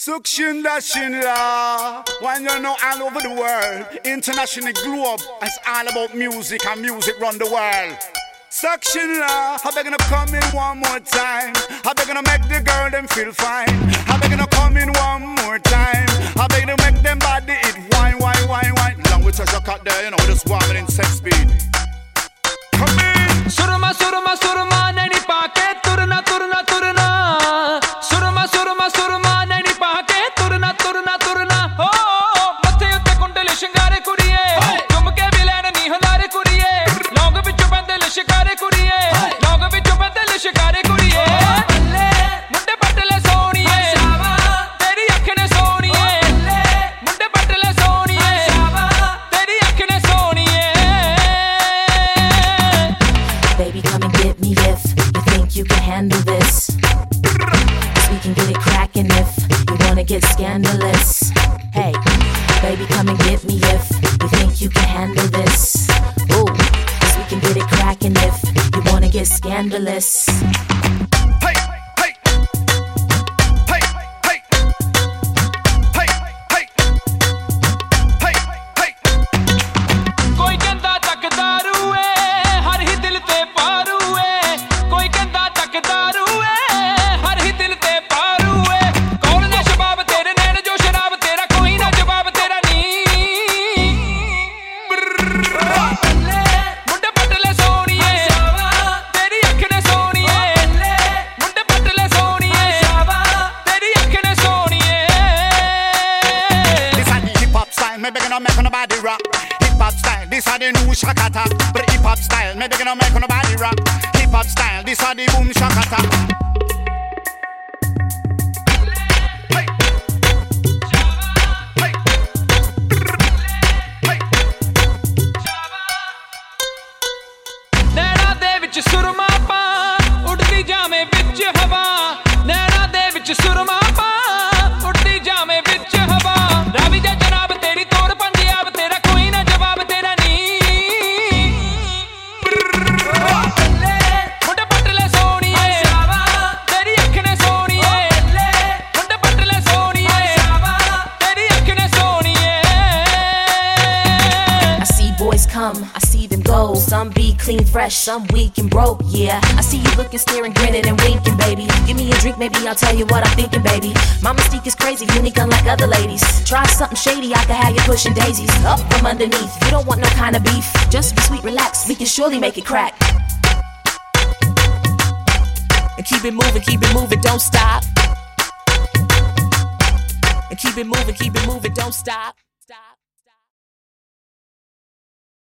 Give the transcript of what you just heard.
Suction dashing la, when you know all over the world, international globe, it's all about music and music run the world. Suction la, how they gonna come in one more time? How they gonna make the girl them feel fine? How they gonna come in one more time? How they gonna make them body it wine. Long with treasure cut there, you know, just warming in sex speed. Come in. Surma, surma, surma, nani paake, turna, turna, turna. Surma, surma, surma, nani paake, turna, turna, turna. Oh, mathe utte kundale shingare kuriye, jumke bilana ni halare kuriye. Long vichu bandale shikare kuriye, long vichu bandale shikare kuriye. Munde patale soniye, teri akhe ne soniye. Munde patale soniye, teri akhe ne soniye. Baby, come and get me if you think you can handle this. 'Cause we can get it crackin' if you wanna get scandalous. Hey, baby, come and get me if you think you can handle this. Ooh, 'cause we can get it crackin' if you wanna get scandalous. Hey, hey, hey, hey, hey, hey, hey, hey. कोई कहंदा तकदारू है हर ही दिल ते पारू है कोई कहंदा तकदारू है हर ही दिल ते पारू है कौन ने शबाब तेरे नैन जो शराब तेरा कोई ना जवाब तेरा नी मुंडे पटले सोनिए तेरी अख ने सोनिए मुंडे पटले सोनिए तेरी अख ने सोनिए This are the hip hop style, maybe gonna make nobody rock. Hip hop style, this are the new shakata. But hip hop style, maybe gonna make nobody rock. Hip hop style, this are the boom shakata. Hey, hey, hey. ਨੈਣਾ ਦੇ ਵਿੱਚ ਸੁਰਮਾ ਪਾ ਉੱਡਦੀ ਜਾਵੇਂ ਵਿੱਚ ਹਵਾ ਨੈਣਾ ਦੇ ਵਿੱਚ ਸੁਰਮਾ ਪਾ ਉੱਡਦੀ ਜਾਵੇਂ ਵਿੱਚ ਹਵਾ ਰਾਵੀ ਜਾ ਜਨਾਬ ਤੇਰੀ ਤੋੜ ਪੰਜਾਬ ਤੇਰਾ ਕੋਈ ਨਾ ਜਵਾਬ ਤੇਰਾ ਨੀ ਮੁੰਡੇ ਪਟਲੇ ਸੋਣੀਏ ਤੇਰੀ ਅੱਖ ਨੇ ਸੋਣੀਏ ਮੁੰਡੇ ਪਟਲੇ ਸੋਣੀਏ ਤੇਰੀ ਅੱਖ ਨੇ ਸੋਣੀਏ I see boys come, I see them go. Some be clean, fresh, some weak and broke, yeah. I see you looking, staring, grinning and winking, baby. Give me a drink, maybe I'll tell you what I'm thinking, baby. My mystique is crazy, unique unlike other ladies. Try something shady, I can have you pushing daisies up from underneath. You don't want no kind of beef, just be sweet, relax, we can surely make it crack. And keep it moving, don't stop. And keep it moving, don't stop.